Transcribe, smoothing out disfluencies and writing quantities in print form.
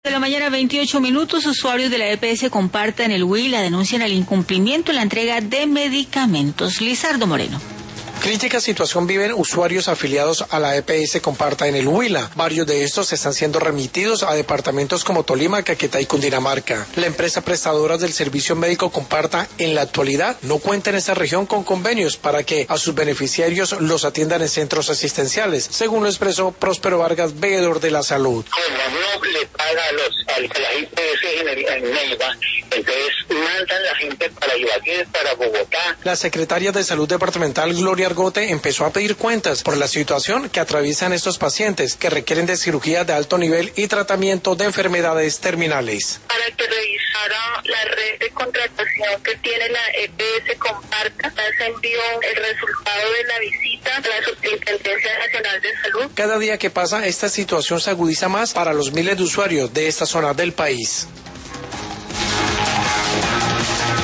De la mañana, 28 minutos, usuarios de la EPS Comparta en el Huila denuncian el incumplimiento en la entrega de medicamentos. Lizardo Moreno. Crítica situación viven usuarios afiliados a la EPS Comparta en el Huila. Varios de estos están siendo remitidos a departamentos como Tolima, Caquetá y Cundinamarca. La empresa prestadora del servicio médico Comparta en la actualidad no cuenta en esta región con convenios para que a sus beneficiarios los atiendan en centros asistenciales, según lo expresó Próspero Vargas, veedor de la salud. Como no le paga a la IPS en Neiva, entonces mandan la gente para Ibagué, para Bogotá. La secretaria de Salud Departamental, Gloria Argote, empezó a pedir cuentas por la situación que atraviesan estos pacientes que requieren de cirugía de alto nivel y tratamiento de enfermedades terminales. Para que revisara la red de contratación que tiene la EPS Comparta, se envió el resultado de la visita a la Superintendencia Nacional de Salud. Cada día que pasa, esta situación se agudiza más para los miles de usuarios de esta zona del país.